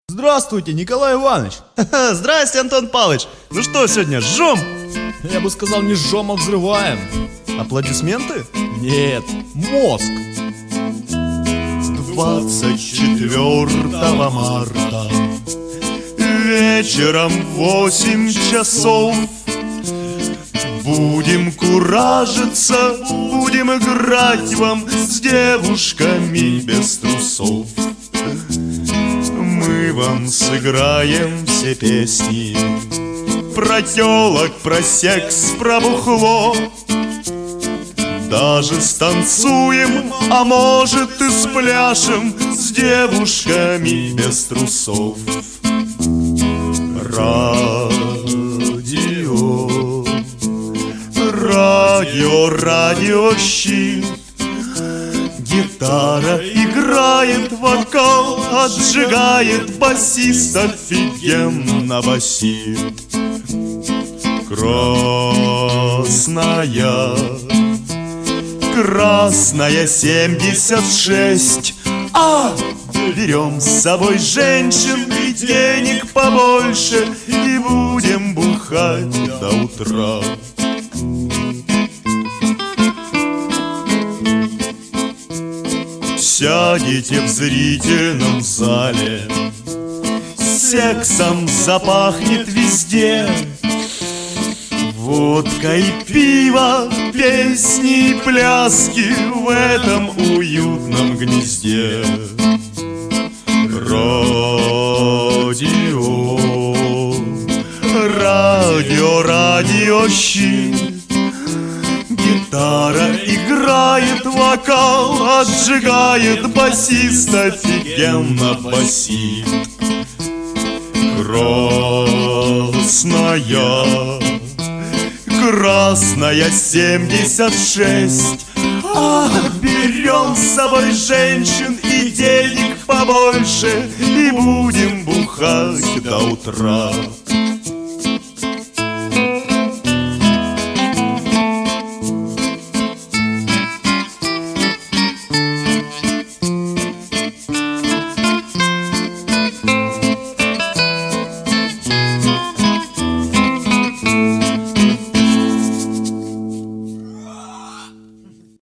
Здравствуйте, Николай Иванович. Здрасте, Антон Павлович. Ну что, сегодня жжем? Я бы сказал, не жжем, а взрываем. Аплодисменты? Нет, мозг. 24 марта вечером в 8 часов будем куражиться, будем играть вам с девушками без трусов. Мы вам сыграем все песни про тёлок, про секс, про бухло. Даже станцуем, а может и спляшем с девушками без трусов. Радио, радио, радиощит. Гитара играет, вокал отжигает, басист офигенно басит. Красная 76. Берем с собой женщин и денег побольше, и будем бухать до утра. Сядете в зрительном зале, сексом запахнет везде. Водка и пиво, песни и пляски в этом уютном гнезде. Радио, радиощит. Гитара играет, вокал отжигает, басист офигенно басит. Красная 76. Берем с собой женщин и денег побольше, и будем бухать до утра.